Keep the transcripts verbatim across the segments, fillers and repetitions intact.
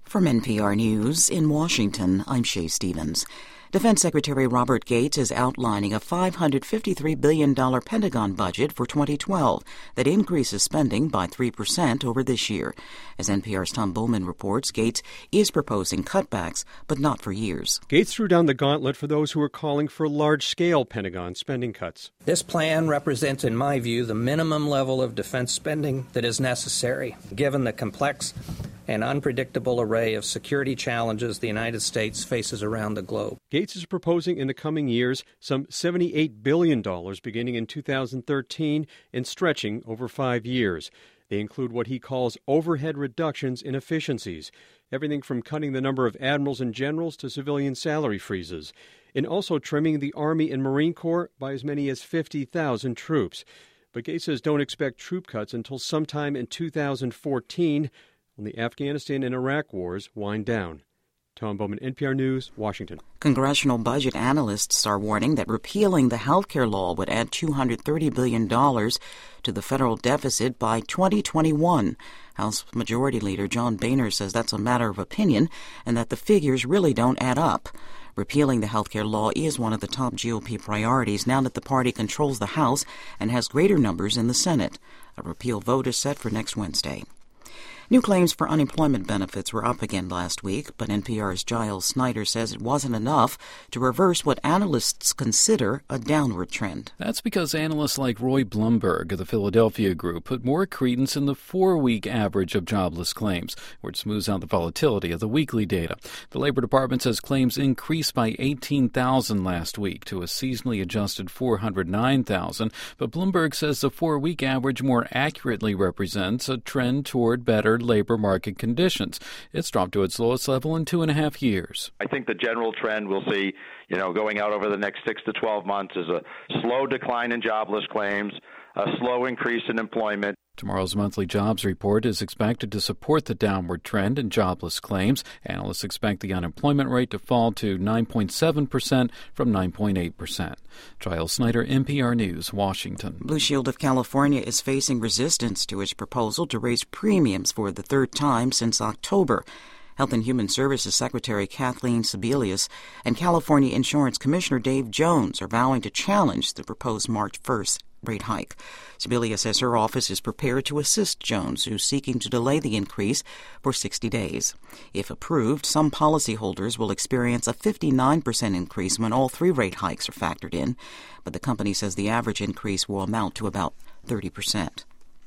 From N P R News in Washington, I'm Shay Stevens. Defense Secretary Robert Gates is outlining a five hundred fifty-three billion dollars Pentagon budget for twenty twelve that increases spending by three percent over this year. As N P R's Tom Bowman reports, Gates is proposing cutbacks, but not for years. Gates threw down the gauntlet for those who are calling for large-scale Pentagon spending cuts. This plan represents, in my view, the minimum level of defense spending that is necessary, given the complex and unpredictable array of security challenges the United States faces around the globe. Gates is proposing in the coming years some seventy-eight billion dollars beginning in two thousand thirteen and stretching over five years. They include what he calls overhead reductions in efficiencies, everything from cutting the number of admirals and generals to civilian salary freezes, and also trimming the Army and Marine Corps by as many as fifty thousand troops. But Gates says don't expect troop cuts until sometime in two thousand fourteen, when the Afghanistan and Iraq wars wind down. Tom Bowman, N P R News, Washington. Congressional budget analysts are warning that repealing the health care law would add two hundred thirty billion dollars to the federal deficit by twenty twenty-one. House Majority Leader John Boehner says that's a matter of opinion and that the figures really don't add up. Repealing the health care law is one of the top G O P priorities now that the party controls the House and has greater numbers in the Senate. A repeal vote is set for next Wednesday. New claims for unemployment benefits were up again last week, but N P R's Giles Snyder says it wasn't enough to reverse what analysts consider a downward trend. That's because analysts like Roy Blumberg of the Philadelphia Group put more credence in the four-week average of jobless claims, which smooths out the volatility of the weekly data. The Labor Department says claims increased by eighteen thousand last week to a seasonally adjusted four hundred nine thousand, but Blumberg says the four-week average more accurately represents a trend toward better labor market conditions. It's dropped to its lowest level in two and a half years. I think the general trend we'll see, you know, going out over the next six to twelve months is a slow decline in jobless claims, a slow increase in employment. Tomorrow's monthly jobs report is expected to support the downward trend in jobless claims. Analysts expect the unemployment rate to fall to nine point seven percent from nine point eight percent. Giles Snyder, N P R News, Washington. Blue Shield of California is facing resistance to its proposal to raise premiums for the third time since October. Health and Human Services Secretary Kathleen Sebelius and California Insurance Commissioner Dave Jones are vowing to challenge the proposed March first rate hike. Sebelius says her office is prepared to assist Jones, who's seeking to delay the increase for sixty days. If approved, some policyholders will experience a fifty-nine percent increase when all three rate hikes are factored in, but the company says the average increase will amount to about thirty percent.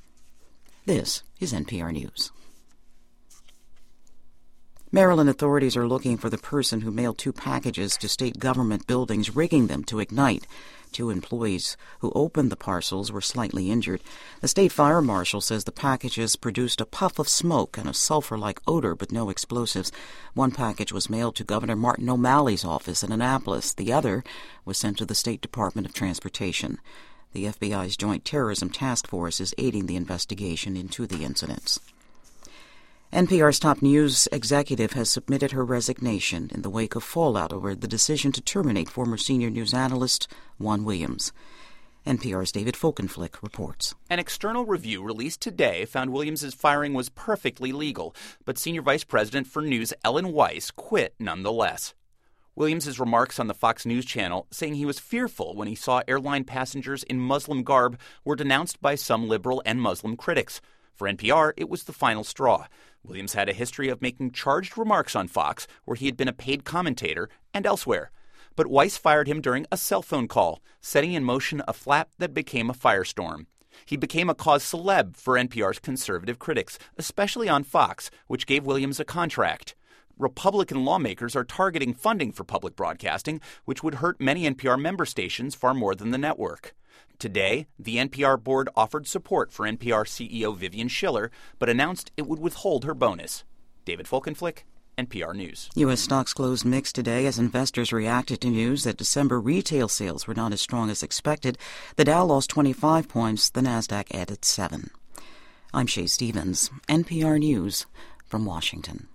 This is N P R News. Maryland authorities are looking for the person who mailed two packages to state government buildings, rigging them to ignite. Two employees who opened the parcels were slightly injured. The state fire marshal says the packages produced a puff of smoke and a sulfur-like odor, but no explosives. One package was mailed to Governor Martin O'Malley's office in Annapolis. The other was sent to the State Department of Transportation. The F B I's Joint Terrorism Task Force is aiding the investigation into the incidents. N P R's top news executive has submitted her resignation in the wake of fallout over the decision to terminate former senior news analyst Juan Williams. N P R's David Folkenflik reports. An external review released today found Williams' firing was perfectly legal, but Senior Vice President for News Ellen Weiss quit nonetheless. Williams' remarks on the Fox News Channel, saying he was fearful when he saw airline passengers in Muslim garb, were denounced by some liberal and Muslim critics. For N P R, it was the final straw. Williams had a history of making charged remarks on Fox, where he had been a paid commentator, and elsewhere. But Weiss fired him during a cell phone call, setting in motion a flap that became a firestorm. He became a cause celeb for N P R's conservative critics, especially on Fox, which gave Williams a contract. Republican lawmakers are targeting funding for public broadcasting, which would hurt many N P R member stations far more than the network. Today, the N P R board offered support for N P R C E O Vivian Schiller, but announced it would withhold her bonus. David Folkenflik, N P R News. U S stocks closed mixed today as investors reacted to news that December retail sales were not as strong as expected. The Dow lost twenty-five points. The Nasdaq added seven. I'm Shay Stevens, N P R News from Washington.